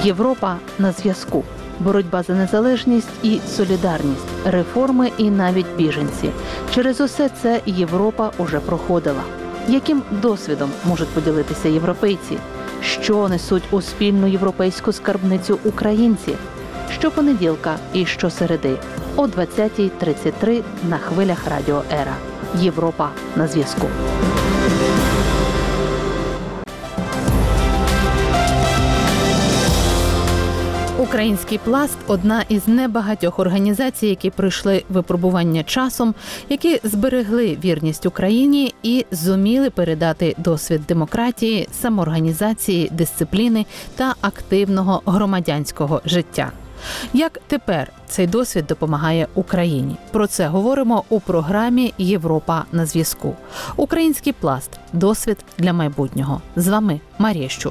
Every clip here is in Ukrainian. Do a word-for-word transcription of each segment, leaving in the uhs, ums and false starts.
Європа на зв'язку. Боротьба за незалежність і солідарність, реформи і навіть біженці. Через усе це Європа уже проходила. Яким досвідом можуть поділитися європейці? Що несуть у спільну європейську скарбницю українці? Щопонеділка і щосереди о двадцятій тридцять три на хвилях Радіо Ера. Європа на зв'язку. Український пласт – одна із небагатьох організацій, які пройшли випробування часом, які зберегли вірність Україні і зуміли передати досвід демократії, самоорганізації, дисципліни та активного громадянського життя. Як тепер цей досвід допомагає Україні? Про це говоримо у програмі «Європа на зв'язку». Український пласт – досвід для майбутнього. З вами Марія Щур.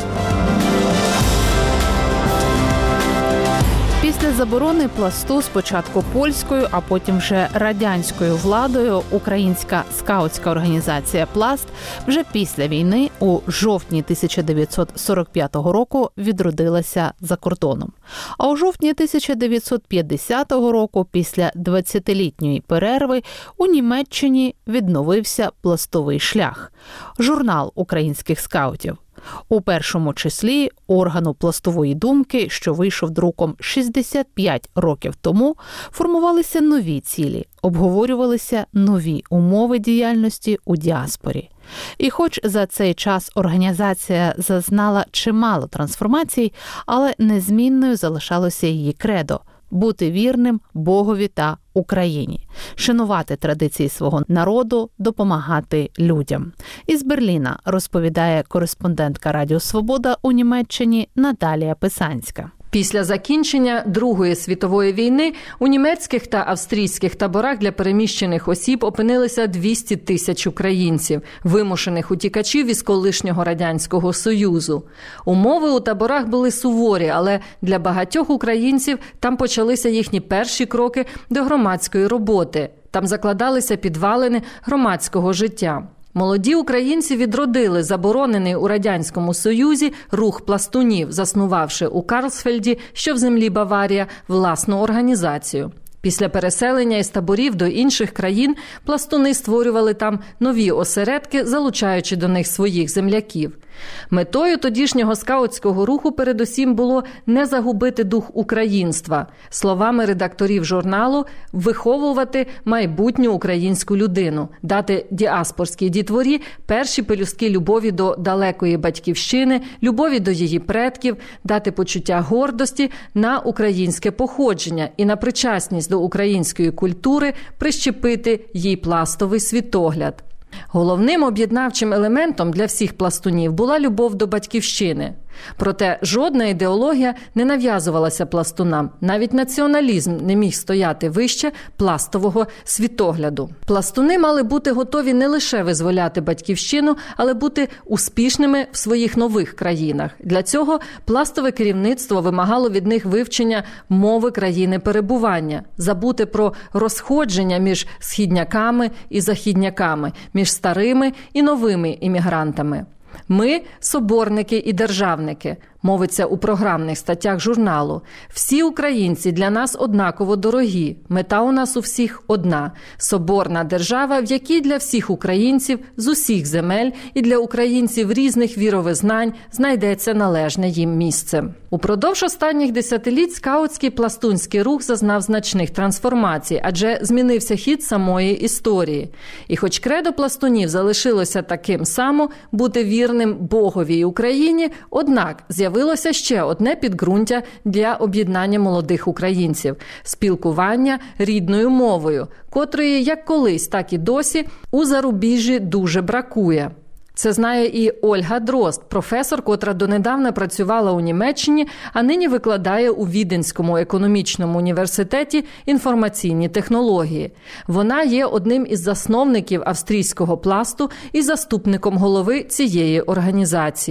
Після заборони пласту спочатку польською, а потім вже радянською владою українська скаутська організація «Пласт» вже після війни у жовтні тисяча дев'ятсот сорок п'ятого року відродилася за кордоном. А у жовтні тисяча дев'ятсот п'ятдесятого року, після двадцятилітньої перерви, у Німеччині відновився пластовий шлях – журнал українських скаутів. У першому числі органу пластової думки, що вийшов друком шістдесят п'ять років тому, формувалися нові цілі, обговорювалися нові умови діяльності у діаспорі. І хоч за цей час організація зазнала чимало трансформацій, але незмінною залишалося її кредо – бути вірним Богові та Україні, шанувати традиції свого народу, допомагати людям. Із Берліна розповідає кореспондентка Радіо Свобода у Німеччині Наталія Писанська. Після закінчення Другої світової війни у німецьких та австрійських таборах для переміщених осіб опинилися двісті тисяч українців, вимушених утікачів із колишнього Радянського Союзу. Умови у таборах були суворі, але для багатьох українців там почалися їхні перші кроки до громадської роботи. Там закладалися підвалини громадського життя. Молоді українці відродили заборонений у Радянському Союзі рух пластунів, заснувавши у Карлсфельді, що в землі Баварія, власну організацію. Після переселення із таборів до інших країн пластуни створювали там нові осередки, залучаючи до них своїх земляків. Метою тодішнього скаутського руху передусім було не загубити дух українства. Словами редакторів журналу, виховувати майбутню українську людину, дати діаспорській дітворі перші пелюстки любові до далекої батьківщини, любові до її предків, дати почуття гордості на українське походження і на причасність до української культури прищепити їй пластовий світогляд. Головним об'єднавчим елементом для всіх пластунів була любов до батьківщини. Проте жодна ідеологія не нав'язувалася пластунам. Навіть націоналізм не міг стояти вище пластового світогляду. Пластуни мали бути готові не лише визволяти батьківщину, але бути успішними в своїх нових країнах. Для цього пластове керівництво вимагало від них вивчення мови країни перебування, забути про розходження між східняками і західняками, між старими і новими іммігрантами. Ми – соборники і державники, мовиться у програмних статтях журналу. Всі українці для нас однаково дорогі. Мета у нас у всіх одна – соборна держава, в якій для всіх українців з усіх земель і для українців різних віровизнань знайдеться належне їм місце. Упродовж останніх десятиліть скаутський пластунський рух зазнав значних трансформацій, адже змінився хід самої історії. І хоч кредо пластунів залишилося таким само – бути вірним Богові і Україні, однак з'явилося ще одне підґрунтя для об'єднання молодих українців – спілкування рідною мовою, котрої як колись, так і досі у зарубіжжі дуже бракує. Це знає і Ольга Дрозд, професор, котра донедавна працювала у Німеччині, а нині викладає у Віденському економічному університеті інформаційні технології. Вона є одним із засновників австрійського пласту і заступником голови цієї організації.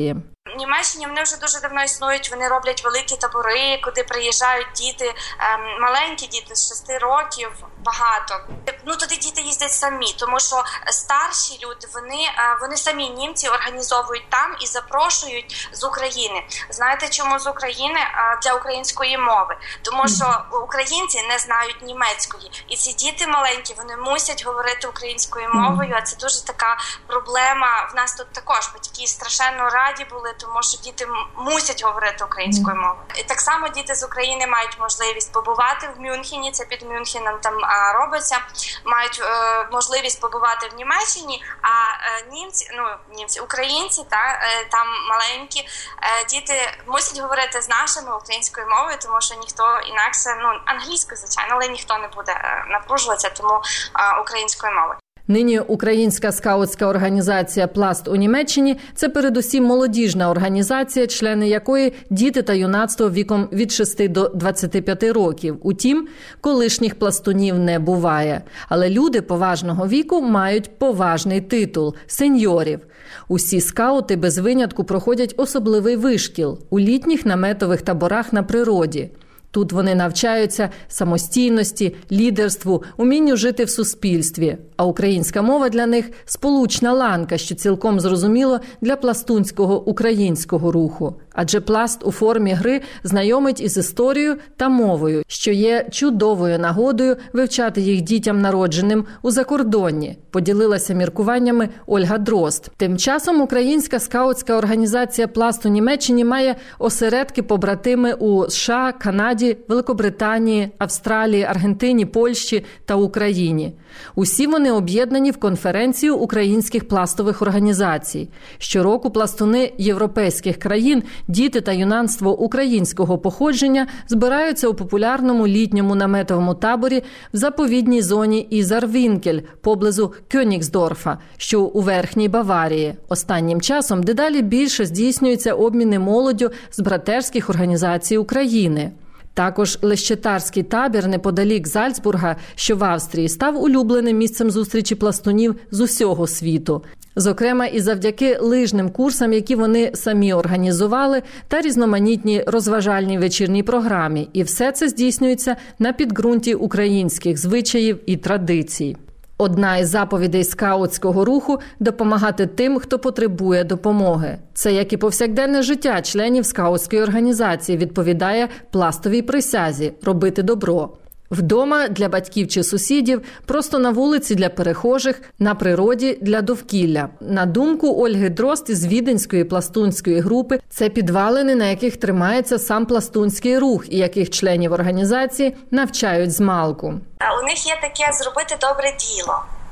В Німеччині вони вже дуже давно існують, вони роблять великі табори, куди приїжджають діти, маленькі діти з шести років, багато. Ну, туди діти їздять самі, тому що старші люди, вони, вони самі німці організовують там і запрошують з України. Знаєте, чому з України? Для української мови. Тому що українці не знають німецької. І ці діти маленькі, вони мусять говорити українською мовою, а це дуже така проблема. В нас тут також батьки страшенно раді були, тому що діти мусять говорити українською мовою. І так само діти з України мають можливість побувати в Мюнхені, це під Мюнхеном там а, робиться, мають е, можливість побувати в Німеччині, а е, німці, ну німці, українці, та е, там маленькі е, діти мусять говорити з нашими українською мовою, тому що ніхто інакше, ну англійською, звичайно, але ніхто не буде е, напружуватися, тому е, українською мовою. Нині українська скаутська організація «Пласт» у Німеччині – це передусім молодіжна організація, члени якої – діти та юнацтво віком від шести до двадцяти п'яти років. Утім, колишніх пластунів не буває. Але люди поважного віку мають поважний титул – сеньорів. Усі скаути без винятку проходять особливий вишкіл у літніх наметових таборах на природі. Тут вони навчаються самостійності, лідерству, умінню жити в суспільстві. А українська мова для них – сполучна ланка, що цілком зрозуміло для пластунського українського руху. Адже пласт у формі гри знайомить із історією та мовою, що є чудовою нагодою вивчати їх дітям народженим у закордонні, поділилася міркуваннями Ольга Дрозд. Тим часом українська скаутська організація «Пласт» у Німеччині має осередки-побратими у США, Канаді, Великобританії, Австралії, Аргентині, Польщі та Україні. Усі вони об'єднані в конференцію українських пластових організацій. Щороку пластуни європейських країн, діти та юнацтво українського походження збираються у популярному літньому наметовому таборі в заповідній зоні Ізарвінкель поблизу Кьонігсдорфа, що у Верхній Баварії. Останнім часом дедалі більше здійснюються обміни молоддю з братерських організацій України. Також Лещетарський табір неподалік Зальцбурга, що в Австрії, став улюбленим місцем зустрічі пластунів з усього світу. Зокрема, і завдяки лижним курсам, які вони самі організували, та різноманітній розважальній вечірній програмі. І все це здійснюється на підґрунті українських звичаїв і традицій. Одна із заповідей скаутського руху – допомагати тим, хто потребує допомоги. Це, як і повсякденне життя членів скаутської організації, відповідає пластовій присязі – робити добро. Вдома для батьків чи сусідів, просто на вулиці для перехожих, на природі для довкілля. На думку Ольги Дрозд із Віденської пластунської групи, це підвалини, на яких тримається сам пластунський рух і яких членів організації навчають змалку. У них є таке «зробити добре діло»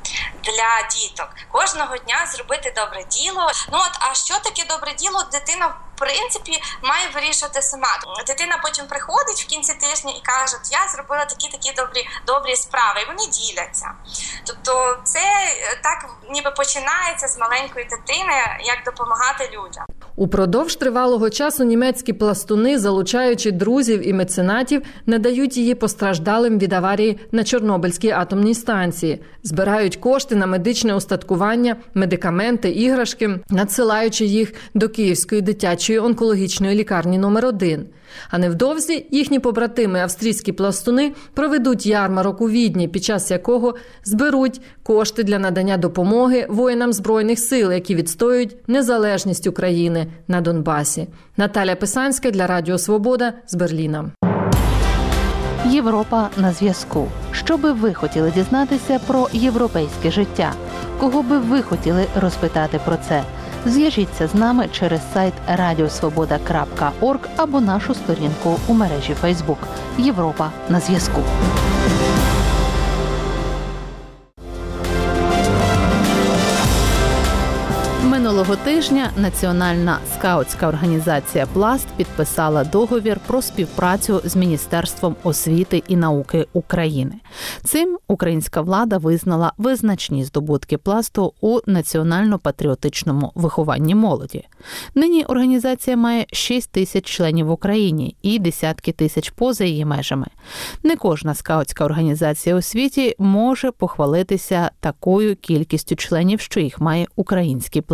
для діток. Кожного дня зробити добре діло. Ну от, а що таке добре діло, дитина в принципі має вирішувати сама. Дитина потім приходить в кінці тижня і каже: я зробила такі-такі добрі, добрі справи, і вони діляться. Тобто це так ніби починається з маленької дитини, як допомагати людям. Упродовж тривалого часу німецькі пластуни, залучаючи друзів і меценатів, не дають її постраждалим від аварії на Чорнобильській атомній станції. Збирають кошти на медичне устаткування, медикаменти, іграшки, надсилаючи їх до Київської дитячої онкологічної лікарні номер один. А невдовзі їхні побратими австрійські пластуни проведуть ярмарок у Відні, під час якого зберуть кошти для надання допомоги воїнам Збройних сил, які відстоюють незалежність України на Донбасі. Наталя Писанська для Радіо Свобода з Берліна. Європа на зв'язку. Що би ви хотіли дізнатися про європейське життя? Кого би ви хотіли розпитати про це? Зв'яжіться з нами через сайт радіосвобода крапка орг або нашу сторінку у мережі Фейсбук. Європа на зв'язку. Минулого тижня Національна скаутська організація «Пласт» підписала договір про співпрацю з Міністерством освіти і науки України. Цим українська влада визнала визначні здобутки «Пласту» у національно-патріотичному вихованні молоді. Нині організація має шість тисяч членів в Україні і десятки тисяч поза її межами. Не кожна скаутська організація у світі може похвалитися такою кількістю членів, що їх має український «Пласт».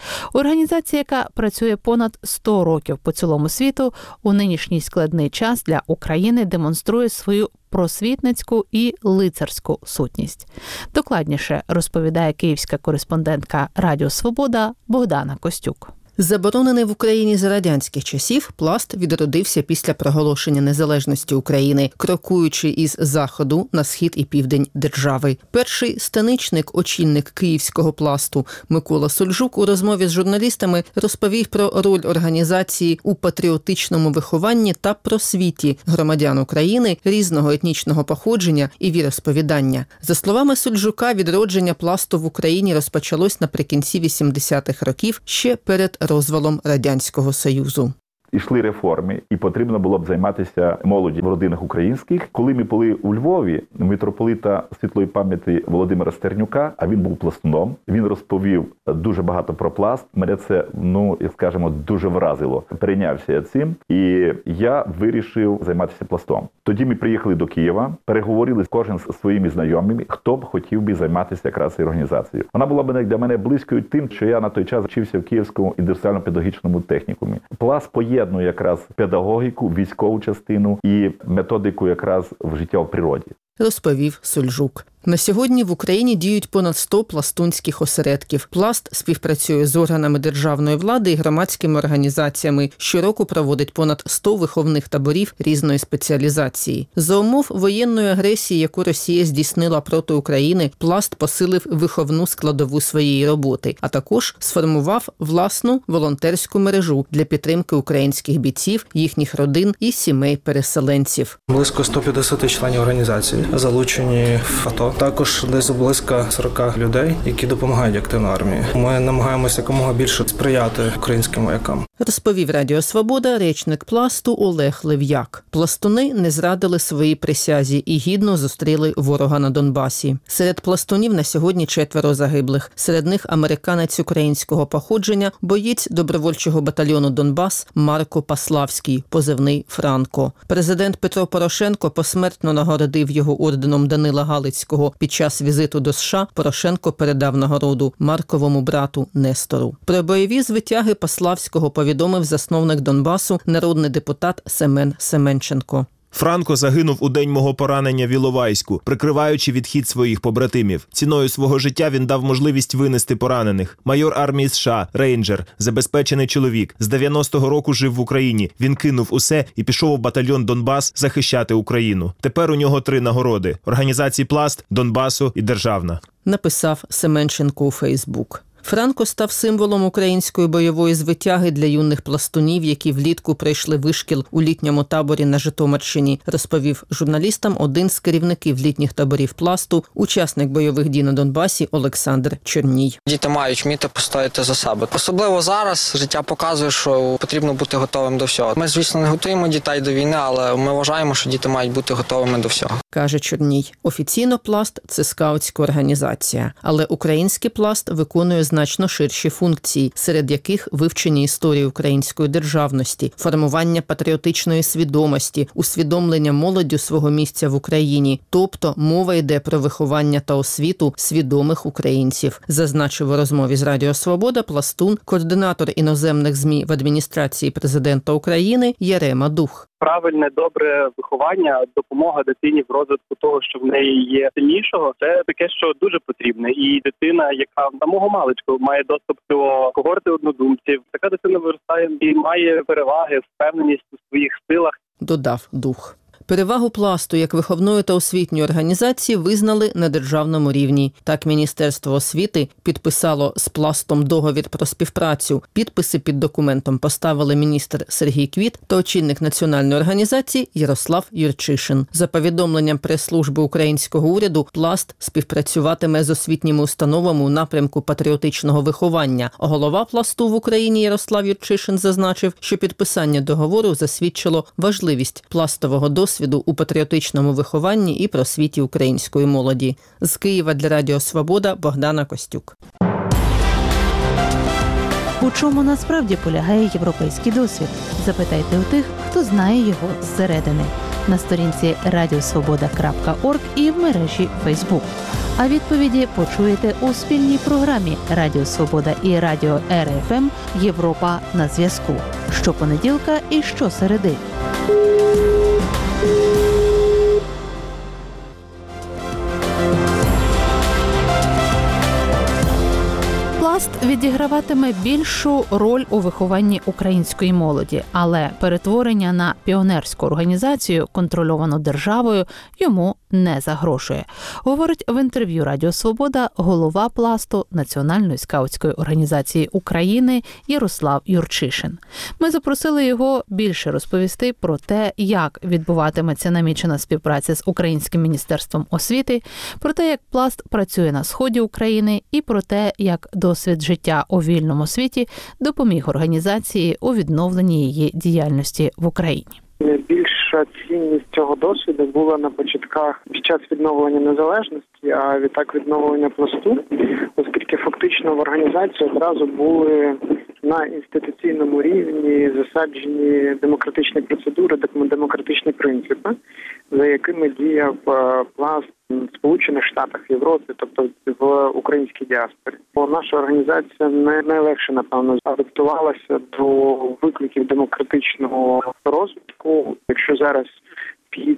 Організація, яка працює понад сто років по цілому світу, у нинішній складний час для України демонструє свою просвітницьку і лицарську сутність. Докладніше розповідає київська кореспондентка Радіо Свобода Богдана Костюк. Заборонений в Україні за радянських часів, Пласт відродився після проголошення незалежності України, крокуючи із заходу на схід і південь держави. Перший станичник, очільник київського Пласту Микола Сольжук у розмові з журналістами розповів про роль організації у патріотичному вихованні та просвіті громадян України різного етнічного походження і віросповідання. За словами Сольжука, відродження Пласту в Україні розпочалось наприкінці вісімдесятих років, ще перед розвалом Радянського Союзу. Ішли реформи, і потрібно було б займатися молоді в родинах українських. Коли ми були у Львові, митрополита світлої пам'яті Володимира Стернюка, а він був пластуном, він розповів дуже багато про Пласт. Мене це, ну, скажімо, дуже вразило. Перейнявся я цим, і я вирішив займатися Пластом. Тоді ми приїхали до Києва, переговорили кожен з своїми знайомими, хто б хотів би займатися якраз цією організацією. Вона була б для мене близькою тим, що я на той час вчився в Київському індустріально-педагогічному технікумі. Пласт поєднує якраз педагогіку, військову частину і методику якраз в життя в природі. Розповів Сольжук. На сьогодні в Україні діють понад сто пластунських осередків. Пласт співпрацює з органами державної влади і громадськими організаціями. Щороку проводить понад сто виховних таборів різної спеціалізації. За умов воєнної агресії, яку Росія здійснила проти України, Пласт посилив виховну складову своєї роботи, а також сформував власну волонтерську мережу для підтримки українських бійців, їхніх родин і сімей-переселенців. Близько сто п'ятдесят членів організації залучені в АТО. Також десь близько сорок людей, які допомагають активно армії. Ми намагаємося якомога більше сприяти українським воякам. Розповів Радіо Свобода речник Пласту Олег Лев'як. Пластуни не зрадили своїй присязі і гідно зустріли ворога на Донбасі. Серед пластунів на сьогодні четверо загиблих. Серед них американець українського походження, боєць добровольчого батальйону «Донбас» Марко Паславський, позивний Франко. Президент Петро Порошенко посмертно нагородив його орденом Данила Галицького. Під час візиту до США Порошенко передав нагороду Марковому брату Нестору. Про бойові звитяги Паславського повідомив засновник Донбасу, народний депутат Семен Семенченко. Франко загинув у день мого поранення в Іловайську, прикриваючи відхід своїх побратимів. Ціною свого життя він дав можливість винести поранених. Майор армії США, рейнджер, забезпечений чоловік. З дев'яностого року жив в Україні. Він кинув усе і пішов у батальйон «Донбас» захищати Україну. Тепер у нього три нагороди – організації «Пласт», «Донбасу» і «Державна». Написав Семенченко у Фейсбук. Франко став символом української бойової звитяги для юних пластунів, які влітку пройшли вишкіл у літньому таборі на Житомирщині, розповів журналістам один з керівників літніх таборів Пласту, учасник бойових дій на Донбасі Олександр Черній. Діти мають вміти постояти за себе. Особливо зараз життя показує, що потрібно бути готовим до всього. Ми, звісно, не готуємо дітей до війни, але ми вважаємо, що діти мають бути готовими до всього. Каже Черній. Офіційно Пласт – це скаутська організація, але український Пласт виконує значно ширші функції, серед яких вивчення історії української державності, формування патріотичної свідомості, усвідомлення молоддю свого місця в Україні. Тобто мова йде про виховання та освіту свідомих українців, зазначив у розмові з Радіо Свобода пластун, координатор іноземних ЗМІ в адміністрації президента України Ярема Дух. Правильне, добре виховання, допомога дитині в розвитку того, що в неї є сильнішого, це таке, що дуже потрібне. І дитина, яка самого маличку має доступ до когорти однодумців, така дитина виростає і має переваги, впевненість у своїх силах. Додав Дух. Перевагу Пласту як виховної та освітньої організації визнали на державному рівні. Так, Міністерство освіти підписало з Пластом договір про співпрацю. Підписи під документом поставили міністр Сергій Квіт та очільник національної організації Ярослав Юрчишин. За повідомленням прес-служби українського уряду, Пласт співпрацюватиме з освітніми установами у напрямку патріотичного виховання. Голова Пласту в Україні Ярослав Юрчишин зазначив, що підписання договору засвідчило важливість пластового досвіду у патріотичному вихованні і просвіті української молоді. З Києва для Радіо Свобода Богдана Костюк. У чому насправді полягає європейський досвід? Запитайте у тих, хто знає його зсередини. на сторінці радіосвобода крапка орг і в мережі Фейсбук. А відповіді почуєте у спільній програмі Радіо Свобода і Радіо Ер Еф Ем «Європа на зв'язку» щопонеділка і щосереди. Пласт відіграватиме більшу роль у вихованні української молоді, але перетворення на піонерську організацію, контрольовану державою, йому не загрожує. Говорить в інтерв'ю Радіо Свобода голова Пласту Національної скаутської організації України Ярослав Юрчишин. Ми запросили його більше розповісти про те, як відбуватиметься намічена співпраця з Українським міністерством освіти, про те, як Пласт працює на сході України і про те, як досвід життя у вільному світі допоміг організації у відновленні її діяльності в Україні. Найбільша цінність цього досвіду була на початках під час відновлення незалежності, а відтак відновлення Пласту, оскільки фактично в організації одразу були на інституційному рівні засаджені демократичні процедури, демократичні принципи, за якими діяв Пласт в Сполучених Штатах Європи, тобто в українській діаспорі. Бо наша організація не найлегше, напевно, адаптувалася до викликів демократичного розвитку. Якщо зараз під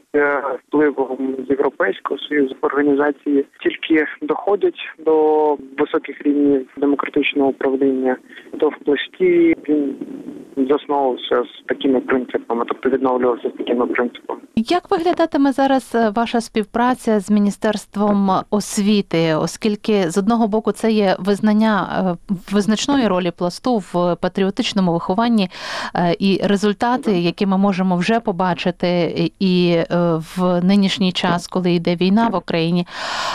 впливом Європейського Союзу організації тільки доходять до високих рівнів демократичного управління, то в Пласті він засновувався з такими принципами, тобто відновлювався з такими принципами. Як виглядатиме зараз ваша співпраця з Міністерством освіти, оскільки з одного боку це є визнання визначної ролі Пласту в патріотичному вихованні і результати, які ми можемо вже побачити і в нинішній час, коли йде війна в Україні.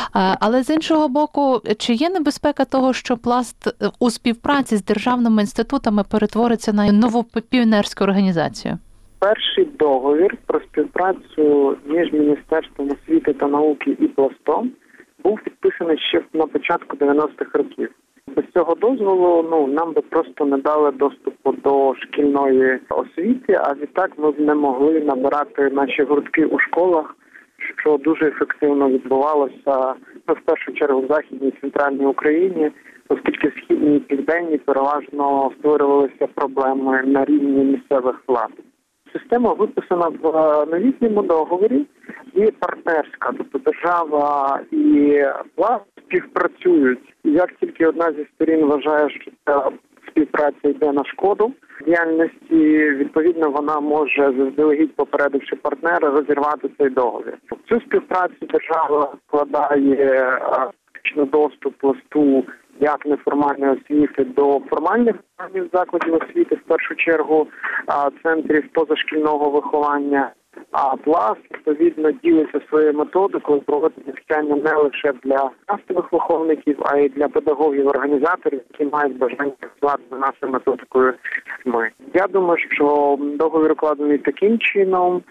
Але з іншого боку, чи є небезпека того, що Пласт у співпраці з державними інститутами перетвориться на нову піонерську організацію? Перший договір про співпрацю між Міністерством освіти та науки і Пластом був підписаний ще на початку дев'яностих років. Без цього дозволу ну, нам би просто не дали доступу до шкільної освіти, а відтак ми б не могли набирати наші гуртки у школах, що дуже ефективно відбувалося ну, в першу чергу в Західній і Центральній Україні, оскільки в Східній і Південній переважно створювалися проблеми на рівні місцевих влад. Система виписана в новітньому договорі і партнерська, тобто держава і влада співпрацюють. І як тільки одна зі сторін вважає, що ця співпраця йде на шкоду діяльності, відповідно вона може, заздалегідь попередивши партнера, розірвати цей договір. В цю співпрацю держава вкладає фактично доступ Пласту як неформальної освіти до формальних закладів освіти, в першу чергу центрів позашкільного виховання. А Пласт, відповідно, ділиться своєю методикою, проводить навчання не лише для кастових виховників, а й для педагогів-організаторів, які мають бажання працювати за нашою методикою ми. Я думаю, що договір укладений таким чином,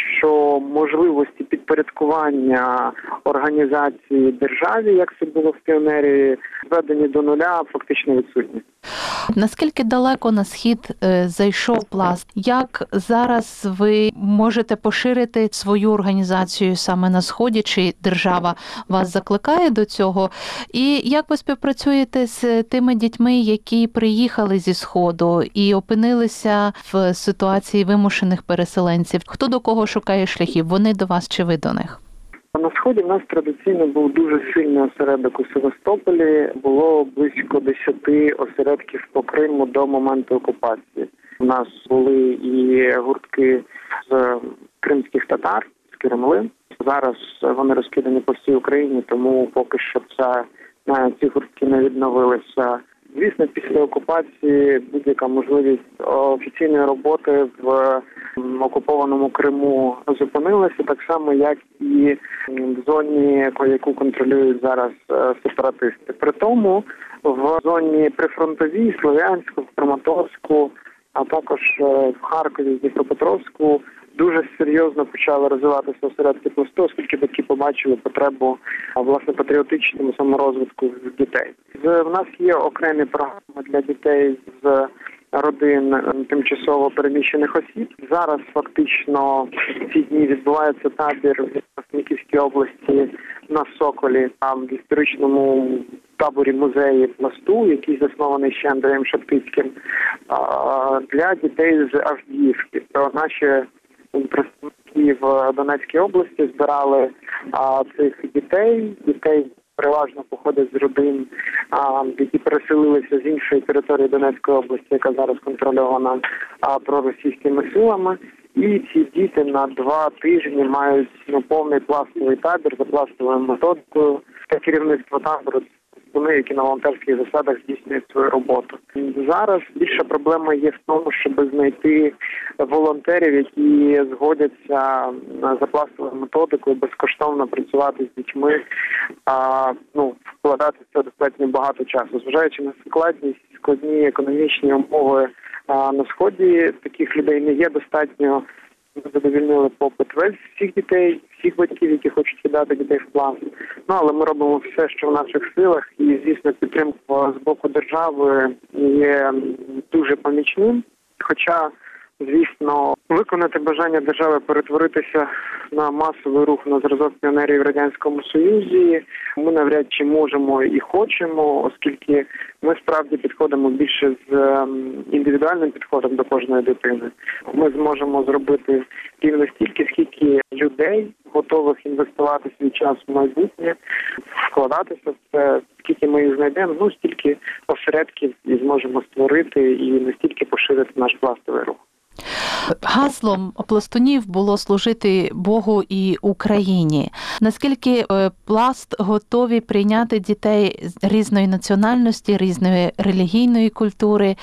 що можливості підпорядкування організації державі, як це було в піонері, зведені до нуля, фактично відсутні. Наскільки далеко на схід е, зайшов Пласт? Як зараз ви можете поширити свою організацію саме на сході? Чи держава вас закликає до цього? І як ви співпрацюєте з тими дітьми, які приїхали зі сходу і опинилися в ситуації вимушених переселенців? Хто до кого шукає шляхів? Вони до вас чи ви до них? На Сході в нас традиційно був дуже сильний осередок у Севастополі. Було близько десяти осередків по Криму до моменту окупації. У нас були і гуртки з кримських татар, з Кремли. Зараз вони розкидані по всій Україні, тому поки що це, ці гуртки не відновилися. Звісно, після окупації будь-яка можливість офіційної роботи в окупованому Криму зупинилася, так само, як і в зоні, яку контролюють зараз сепаратисти. При тому в зоні прифронтовій, Слов'янську, в Краматорську, а також в Харкові, Дніпропетровську дуже серйозно почали розвиватися осередки Пласту, оскільки батьки побачили потребу власне патріотичному саморозвитку дітей. В нас є окремі програми для дітей з родин тимчасово переміщених осіб. Зараз фактично ці дні відбувається табір в Івано-Франківській області на Соколі, там в історичному таборі музеї Пласту, який заснований ще Андрієм Шептицьким, для дітей з Авдіївки. То наші представники в Донецькій області збирали цих дітей, дітей переважно походять з родин, які переселилися з іншої території Донецької області, яка зараз контрольована проросійськими силами. І ці діти на два тижні мають ну, повний пластовий табір за пластовою методикою та керівництво табору, які на волонтерських засадах здійснюють свою роботу. Зараз більша проблема є в тому, щоб знайти волонтерів, які згодяться за пластовою методикою безкоштовно працювати з дітьми, а, ну, вкладати в це достатньо багато часу. Зважаючи на складність, складні економічні умови а, на Сході, таких людей не є достатньо. Ми задовільнили попит весь всіх дітей, всіх батьків, які хочуть віддати дітей в пласт. Ну, але ми робимо все, що в наших силах, і, звісно, підтримка з боку держави є дуже помічним. Хоча, звісно, виконати бажання держави перетворитися на масовий рух на зразок піонерів в Радянському Союзі ми навряд чи можемо і хочемо, оскільки ми справді підходимо більше з індивідуальним підходом до кожної дитини. Ми зможемо зробити рівно стільки, скільки людей готових інвестувати свій час в майбутнє, вкладатися в це, скільки ми їх знайдемо, ну стільки осередків і зможемо створити і настільки поширити наш пластовий рух. Гаслом пластунів було служити Богу і Україні. Наскільки пласт готові прийняти дітей різної національності, різної релігійної культури,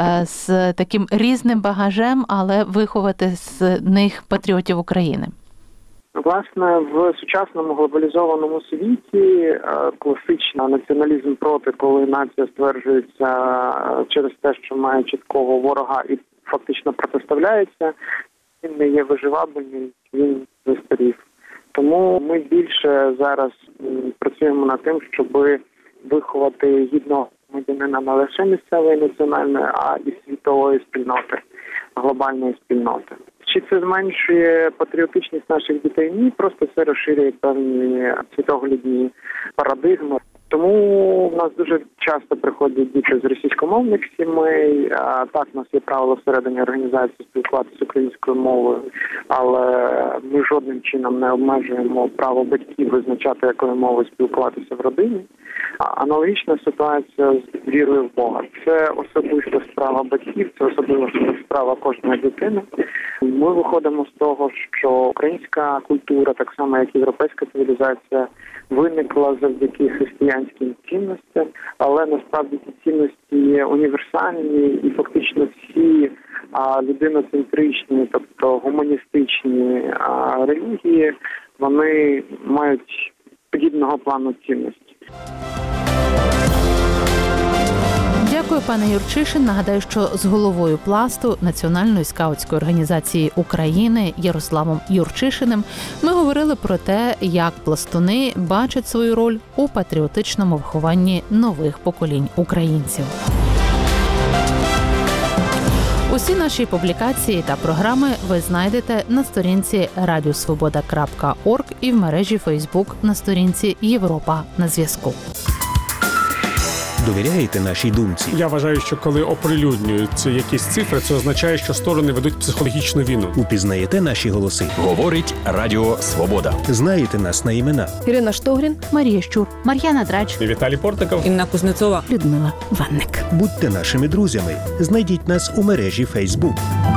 з таким різним багажем, але виховати з них патріотів України? Власне, в сучасному глобалізованому світі класичний націоналізм проти, коли нація стверджується через те, що має чіткого ворога і фактично протиставляється, він не є виживабельним, він застарів. Тому ми більше зараз працюємо над тим, щоб виховати гідного громадянина не лише місцевої національної, а і світової спільноти, глобальної спільноти. Чи це зменшує патріотичність наших дітей? Ні, просто це розширює певні світоглядні парадигми. Тому в нас дуже часто приходять діти з російськомовних сімей. Так, у нас є правило всередині організації спілкуватися українською мовою, але ми жодним чином не обмежуємо право батьків визначати, якою мовою спілкуватися в родині. Аналогічна ситуація з вірою в Бога. Це особиста справа батьків, це особиста справа кожної дитини. Ми виходимо з того, що українська культура, так само як європейська цивілізація, виникла завдяки християнським цінностям, але насправді ці цінності є універсальні і фактично всі а, людиноцентричні, тобто гуманістичні а, релігії, вони мають подібного плану цінності. Дякую, пане Юрчишин. Нагадаю, що з головою пласту Національної скаутської організації України Ярославом Юрчишиним ми говорили про те, як пластуни бачать свою роль у патріотичному вихованні нових поколінь українців. Усі наші публікації та програми ви знайдете на сторінці радіосвобода крапка орг і в мережі Фейсбук на сторінці Європа на зв'язку. Довіряєте нашій думці? Я вважаю, що коли оприлюднюються якісь цифри, це означає, що сторони ведуть психологічну війну. Упізнаєте наші голоси? Говорить Радіо Свобода. Знаєте нас на імена? Ірина Штогрін, Марія Щур, Мар'яна Драч, Віталій Портников, Інна Кузнецова, Людмила Ванник. Будьте нашими друзями. Знайдіть нас у мережі Фейсбук.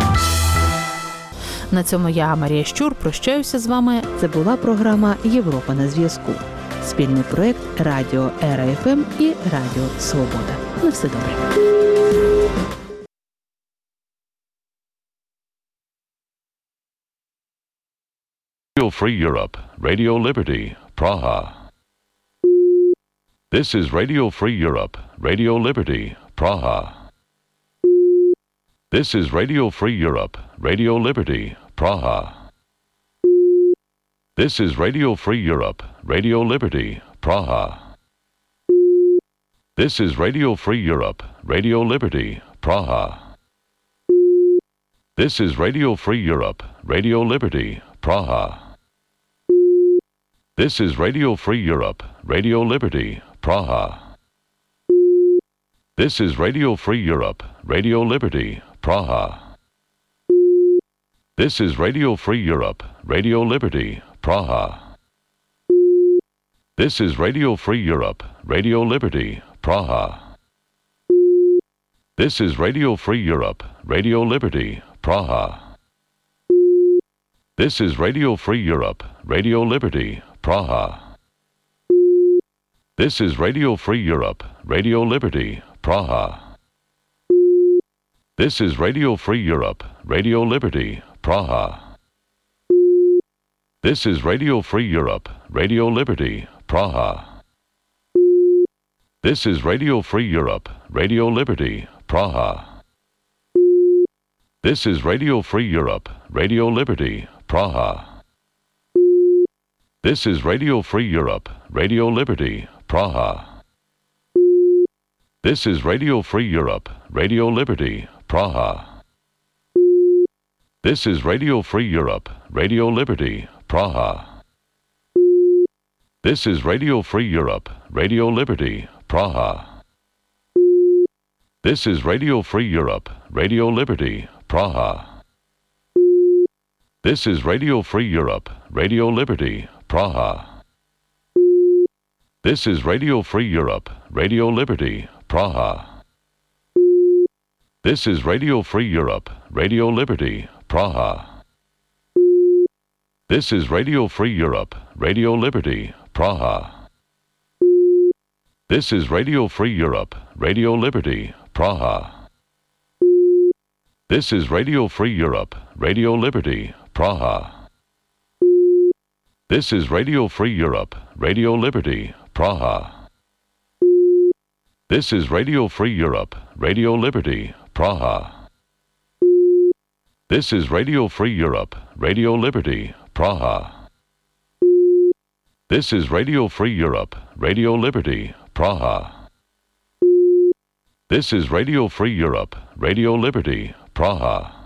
На цьому я, Марія Щур, прощаюся з вами. Це була програма «Європа на зв'язку». Спільний проект Радіо Ера еф ем і Радіо Свобода. На все добре. Radio Free Europe, Radio Liberty, Praha. This is Radio Free Europe, Radio Liberty, Praha. This is Radio Free Europe, Radio Liberty, Praha. This is Radio Free Europe, Radio Liberty, Praha. This is Radio Free Europe, Radio Liberty, Praha. This is Radio Free Europe, Radio Liberty, Praha. This is Radio Free Europe, Radio Liberty, Praha. This is Radio Free Europe, Radio Liberty, Praha. This is Radio Free Europe, Radio Liberty, Praha. This is Radio Free Europe, Radio Liberty, Praha. This is Radio Free Europe, Radio Liberty, Praha. This is Radio Free Europe, Radio Liberty, Praha. This is Radio Free Europe, Radio Liberty, Praha. This is Radio Free Europe, Radio Liberty, Praha. This is Radio Free Europe, Radio Liberty, Praha. This is Radio Free Europe, Radio Liberty, Praha. This is Radio Free Europe, Radio Liberty, Praha. This is Radio Free Europe, Radio Liberty, Praha. This is Radio Free Europe, Radio Liberty, Praha. This is Radio Free Europe, Radio Liberty, Praha. This is Radio Free Europe, Radio Liberty, Praha. This is Radio Free Europe, Radio Liberty, Praha. This is Radio Free Europe, Radio Liberty, Praha. This is Radio Free Europe, Radio Liberty, Praha. This is Radio Free Europe, Radio Liberty, Praha. This is Radio Free Europe, Radio Liberty, Praha. This is Radio Free Europe, Radio Liberty, Praha. This is Radio Free Europe, Radio Liberty, Praha. This is Radio Free Europe, Radio Liberty, Praha. This is Radio Free Europe, Radio Liberty, Praha. This is Radio Free Europe, Radio Liberty, Praha. This is Radio Free Europe, Radio Liberty, Praha. This is Radio Free Europe, Radio Liberty, Praha.